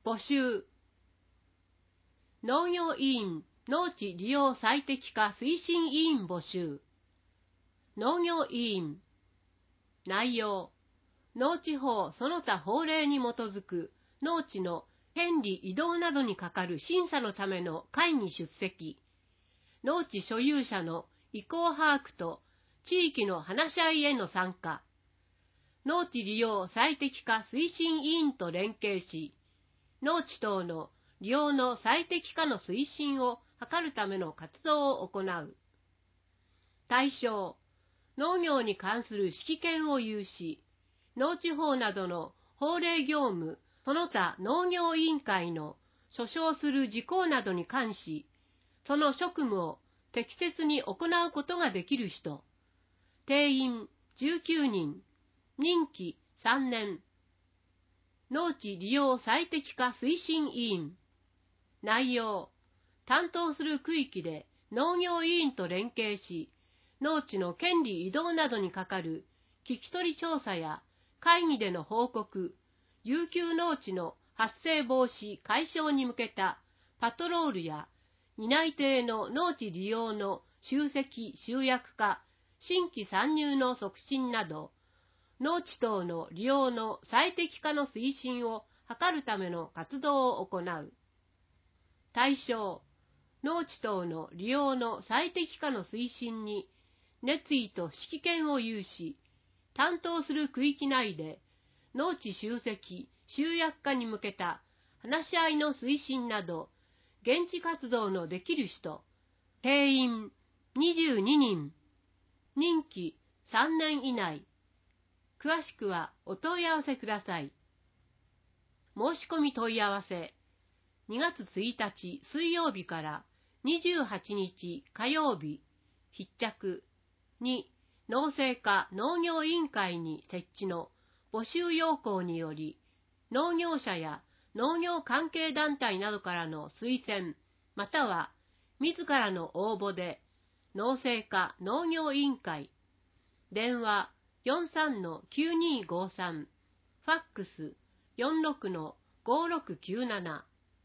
募集。農業委員農地利用最適化推進委員募集。農業委員。内容。農地法その他法令に基づく農地の権利移動などにかかる審査のための会に出席。農地所有者の意向把握と地域の話し合いへの参加。農地利用最適化推進委員と連携し、農地等の利用の最適化の推進を図るための活動を行う。対象、農業に関する指揮権を有し、農地法などの法令業務、その他農業委員会の所掌する事項などに関し、その職務を適切に行うことができる人。定員19人。任期3年。農地利用最適化推進委員。内容。担当する区域で農業委員と連携し、農地の権利移動などにかかる聞き取り調査や会議での報告、遊休農地の発生防止解消に向けたパトロールや担い手への農地利用の集積・集約化、新規参入の促進など、農地等の利用の最適化の推進を図るための活動を行う。対象、農地等の利用の最適化の推進に熱意と指揮権を有し、担当する区域内で農地集積・集約化に向けた話し合いの推進など、現地活動のできる人。定員22人。任期3年以内。詳しくはお問い合わせください。申し込み問い合わせ。2月1日水曜日から28日火曜日。必着。2、農政課農業委員会に設置の募集要項により、農業者や農業関係団体などからの推薦、または自らの応募で、農政課農業委員会、電話 43-9253、ファックス 46-5697。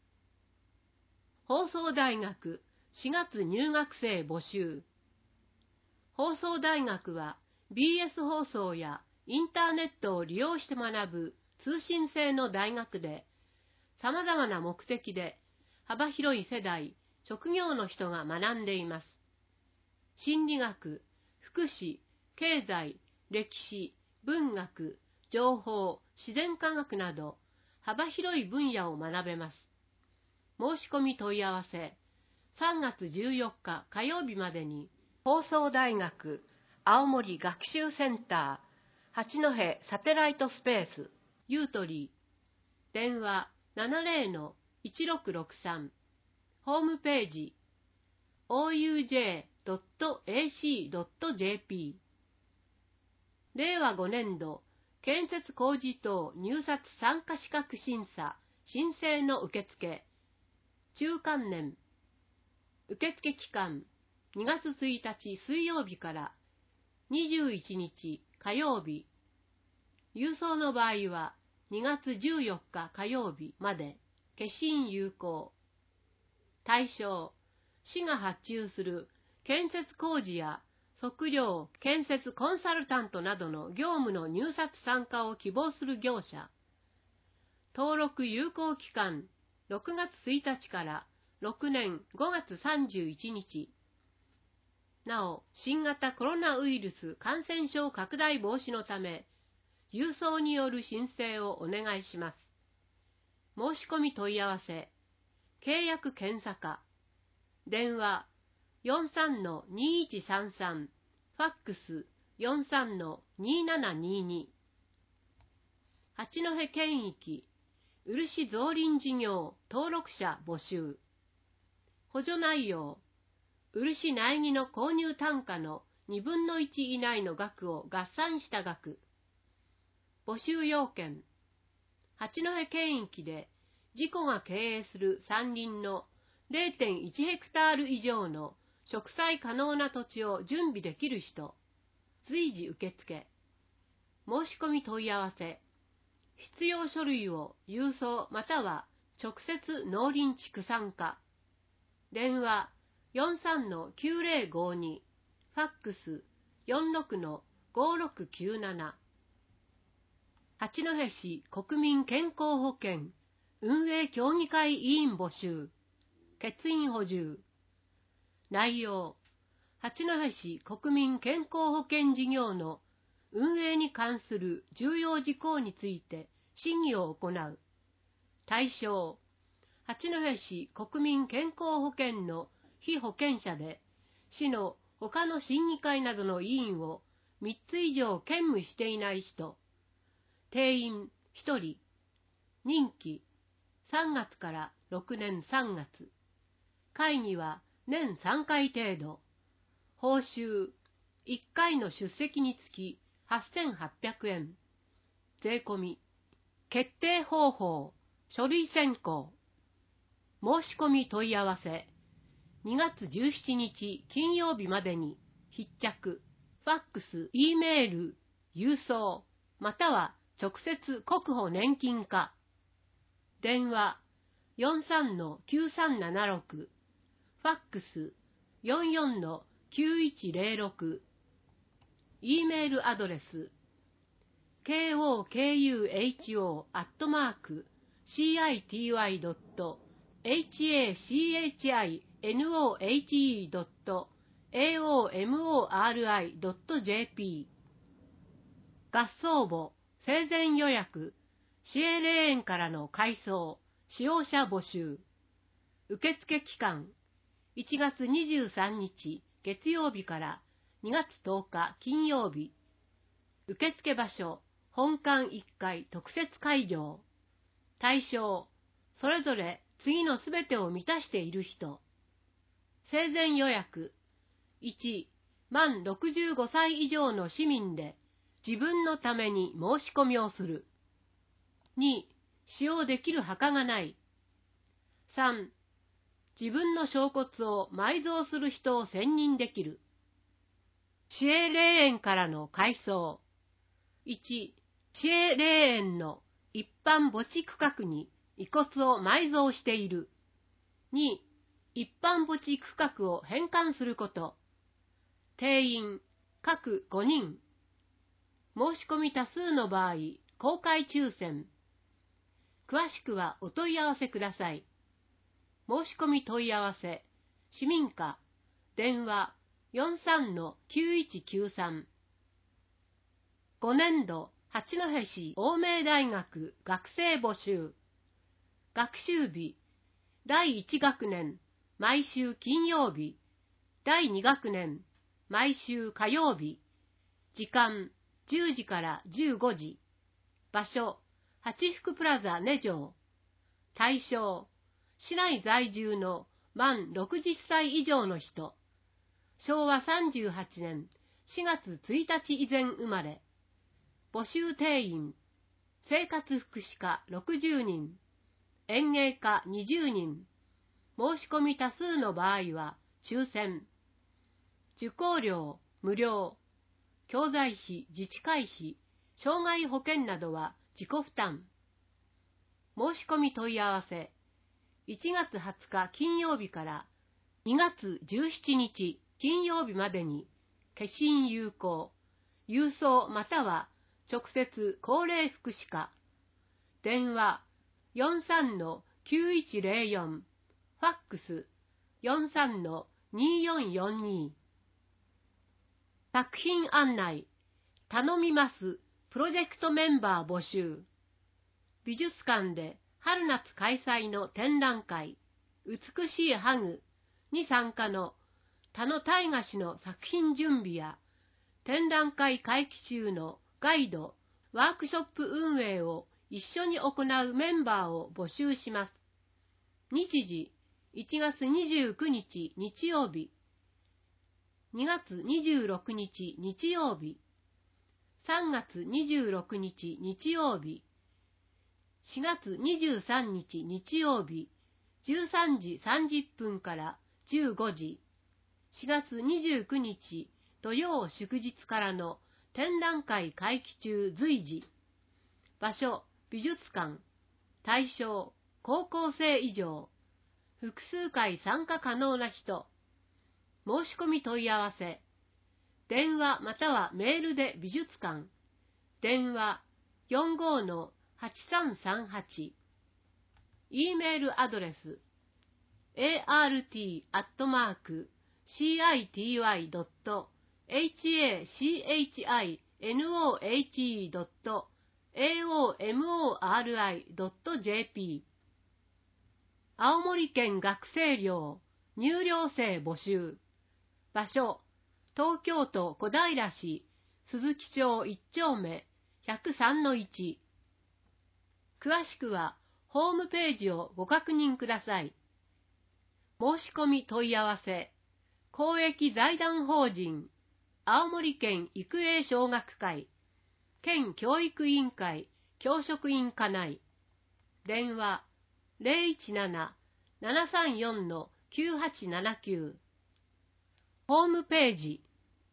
放送大学4月入学生募集。放送大学は BS 放送やインターネットを利用して学ぶ通信制の大学で、様々な目的で幅広い世代、職業の人が学んでいます。心理学、福祉、経済、歴史、文学、情報、自然科学など幅広い分野を学べます。申し込み問い合わせ、3月14日火曜日までに、放送大学青森学習センター八戸サテライトスペースユートリー、電話 70-1663、ホームページ ouj.ac.jp。 令和5年度建設工事等入札参加資格審査申請の受付。中間年。受付期間2月1日水曜日から21日火曜日。郵送の場合は2月14日火曜日まで。消印有効。対象、市が発注する建設工事や測量・建設コンサルタントなどの業務の入札参加を希望する業者。登録有効期間6月1日から6年5月31日。なお、新型コロナウイルス感染症拡大防止のため、郵送による申請をお願いします。申し込み問い合わせ、契約検査課、電話 43-2133、ファックス 43-2722。八戸県域、漆造林事業登録者募集。補助内容、漆苗木の購入単価の2分の1以内の額を合算した額。募集要件、八戸県域で自己が経営する山林の 0.1 ヘクタール以上の植栽可能な土地を準備できる人。随時受付。申し込み問い合わせ。必要書類を郵送または直接農林地区参加。電話 43-9052、ファックス 46-5697。八戸市国民健康保険運営協議会委員募集。欠員補充。内容、八戸市国民健康保険事業の運営に関する重要事項について審議を行う。対象、八戸市国民健康保険の被保険者で、市の他の審議会などの委員を3つ以上兼務していない人。定員1人。任期3月から6年3月。会議は年3回程度。報酬1回の出席につき8800円。税込み。決定方法、書類選考。申し込み問い合わせ。2月17日金曜日までに必着、ファックス、Eメール、郵送、または直接国保年金課。電話 43-9376、ファックス 44-9106。Eメールアドレス kokuchinohe.aomori.jp。 合葬墓、生前予約、市営霊園からの改装、使用者募集。受付期間、1月23日月曜日から2月10日金曜日。受付場所、本館1階特設会場。対象、それぞれ次のすべてを満たしている人。生前予約。1、満65歳以上の市民で自分のために申し込みをする。2、使用できる墓がない。3、自分の焼骨を埋蔵する人を選任できる。市営霊園からの改装。1、市営霊園の一般墓地区画に遺骨を埋蔵している。2、一般墓地区画を返還すること。定員、各5人。申し込み多数の場合、公開抽選。詳しくはお問い合わせください。申し込み問い合わせ、市民課、電話 43-9193。5年度、八戸市青明大学学生募集。学習日、第1学年、毎週金曜日。第2学年、毎週火曜日。時間、10時から15時。場所、八福プラザ根城。対象、市内在住の満60歳以上の人。昭和38年4月1日以前生まれ。募集定員、生活福祉課60人、園芸課20人。申し込み多数の場合は抽選。受講料無料。教材費、自治会費、障害保険などは自己負担。申し込み問い合わせ。1月20日金曜日から2月17日金曜日までに消印有効、郵送または直接高齢福祉課。電話 43-9104、ファックス 43-2442。作品案内、頼みますプロジェクトメンバー募集。美術館で春夏開催の展覧会、美しいハグに参加の田野大河氏の作品準備や、展覧会会期中のガイド、ワークショップ運営を一緒に行うメンバーを募集します。日時、1月29日日曜日、2月26日日曜日、3月26日日曜日、4月23日日曜日、13時30分から15時、4月29日土曜祝日からの展覧会会期中随時。場所、美術館。対象、 高校生以上、複数回参加可能な人、申し込み問い合わせ、電話またはメールで美術館、電話 45-8338、E メールアドレス、art@city-nohe.aomori.jp。 青森県学生寮入寮生募集。場所、東京都小平市鈴木町1丁目 103-1。詳しくはホームページをご確認ください。申し込み問い合わせ、公益財団法人青森県育英小学会県教育委員会教職員課内、電話 017-734-9879。 ホームページ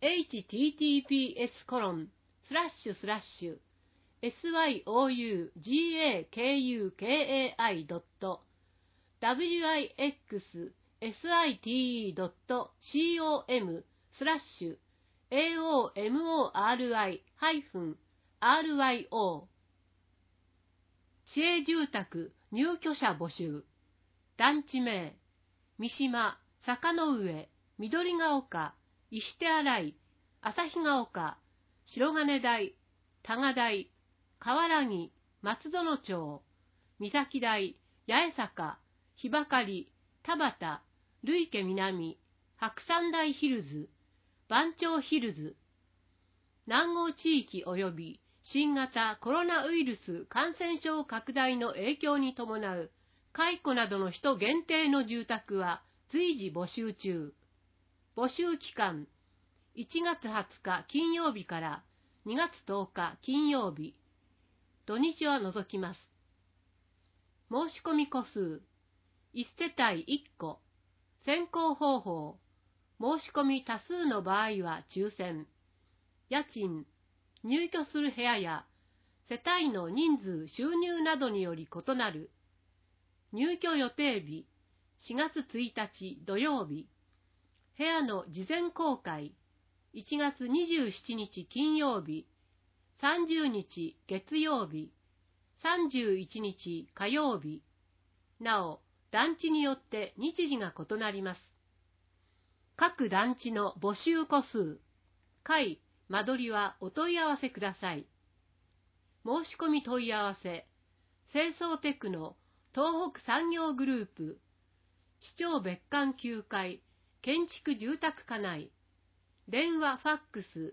https://wixaki.wixsite.aomori-ryo。 市営住宅入居者募集。団地名、三島、坂の上、緑が丘、石手洗、旭ヶ丘、白金台、多賀台、河原木、松園町、三崎台、八重坂、日ばかり、田端、累家南、白山台ヒルズ、番町ヒルズ。南郷地域及び新型コロナウイルス感染症拡大の影響に伴う解雇などの人限定の住宅は随時募集中。募集期間、1月20日金曜日から2月10日金曜日、土日は除きます。申し込み戸数、1世帯1戸、選考方法、申し込み多数の場合は抽選、家賃、入居する部屋や世帯の人数収入などにより異なる。入居予定日、4月1日土曜日、部屋の事前公開、1月27日金曜日、30日月曜日、31日火曜日。なお、団地によって日時が異なります。各団地の募集戸数、階、間取りはお問い合わせください。申し込み問い合わせ、清掃テクノ東北産業グループ、市長別館9階、建築住宅課内、電話ファックス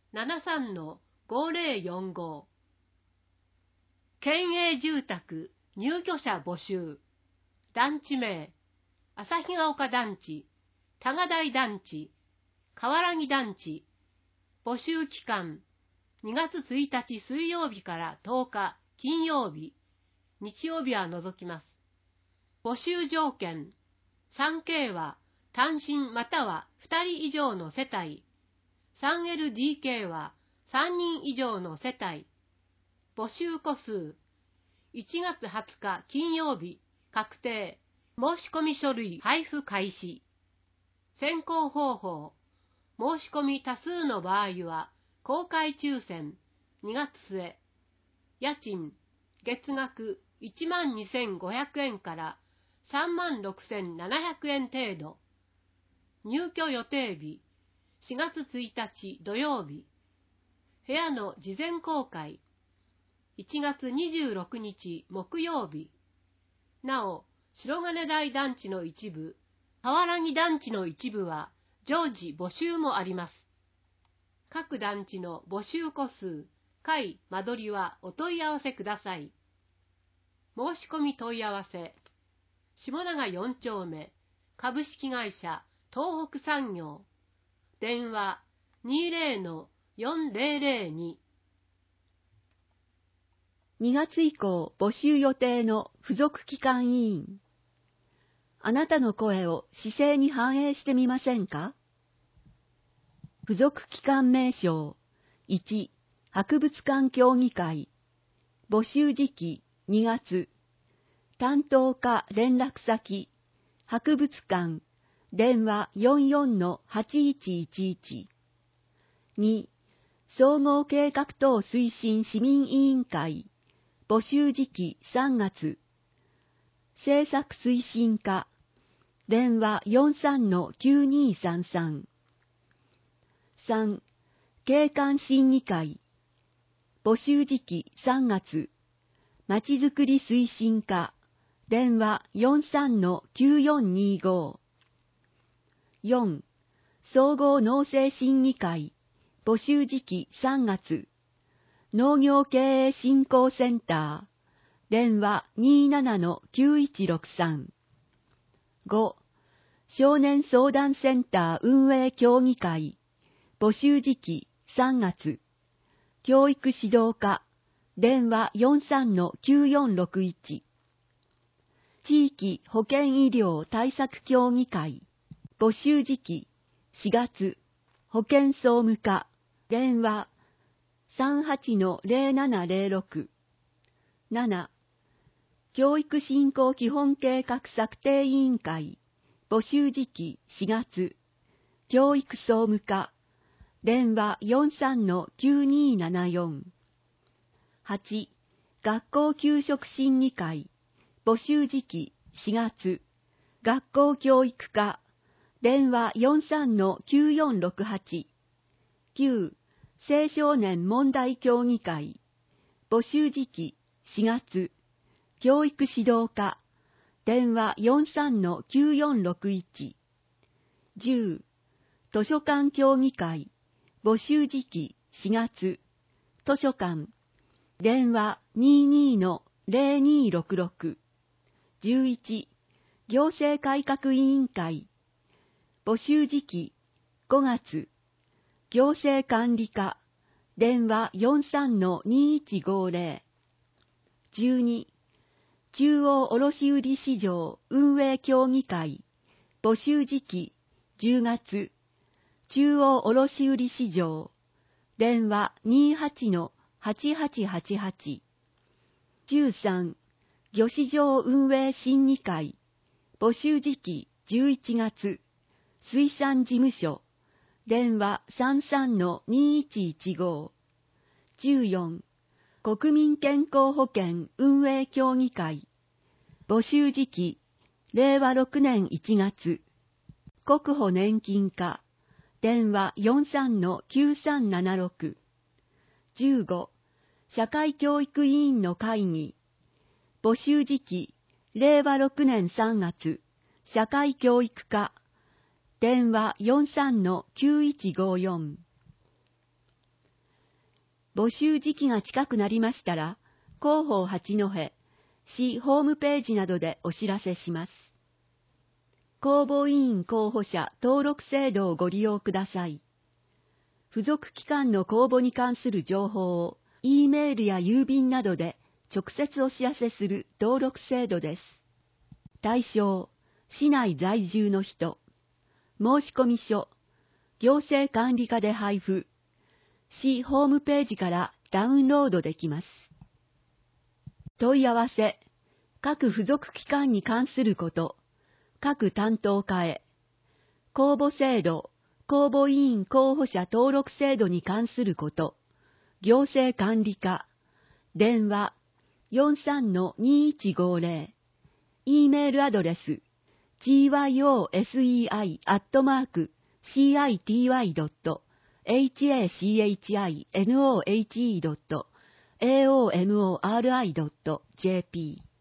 73-5045。県営住宅入居者募集。団地名、旭ヶ丘団地、多賀台団地、河原木団地。募集期間、2月1日水曜日から10日金曜日、日曜日は除きます。募集条件、3K は単身または2人以上の世帯、3LDK は3人以上の世帯。募集戸数、1月20日金曜日、確定。申し込み書類配布開始。選考方法、申し込み多数の場合は、公開抽選、2月末。家賃、月額12,500円から36,700円程度。入居予定日、4月1日土曜日。部屋の事前公開、1月26日木曜日。なお、白金台団地の一部、河原木団地の一部は常時募集もあります。各団地の募集戸数、階、間取りはお問い合わせください。申し込み問い合わせ、下永4丁目、株式会社東北産業、電話 20-4002。 2月以降募集予定の付属機関委員。あなたの声を市政に反映してみませんか？付属機関名称1、博物館協議会。募集時期2月。 担当課連絡先、博物館、電話 44-8111。2、総合計画等推進市民委員会、募集時期3月。政策推進課、電話 43-9233。3、景観審議会、募集時期3月。まちづくり推進課、電話 43-9425。4、総合農政審議会、募集時期3月。農業経営振興センター、電話 27-9163。5、少年相談センター運営協議会、募集時期3月。教育指導課、電話 43-9461。地域保健医療対策協議会、募集時期4月。保健総務課、電話 38-0706。7、教育振興基本計画策定委員会、募集時期4月。教育総務課、電話 43-9274。8、学校給食審議会、募集時期4月。学校教育課、電話 43-9468。9、青少年問題協議会、募集時期4月。教育指導課、電話 43-9461。10、図書館協議会、募集時期4月。図書館、電話 22-0266。11、行政改革委員会、募集時期5月。行政管理課、電話 43-2150。12、中央卸売市場運営協議会、募集時期10月。中央卸売市場、電話 28-8888。13、魚市場運営審議会、募集時期11月。水産事務所、電話 33-2115。14、国民健康保険運営協議会、募集時期令和6年1月。国保年金課、電話 43-9376。15、社会教育委員の会議、募集時期令和6年3月。社会教育課、電話 43-9154。募集時期が近くなりましたら、広報八戸市ホームページなどでお知らせします。公募委員候補者登録制度をご利用ください。付属機関の公募に関する情報を E メールや郵便などで直接お知らせする登録制度です。対象、市内在住の人。申込書、行政管理課で配布。市ホームページからダウンロードできます。問い合わせ、各付属機関に関すること、各担当課へ。公募制度、公募委員候補者登録制度に関すること、行政管理課、電話 43-2150。E メールアドレス、gyosei.city.hachinohe.aomori.jp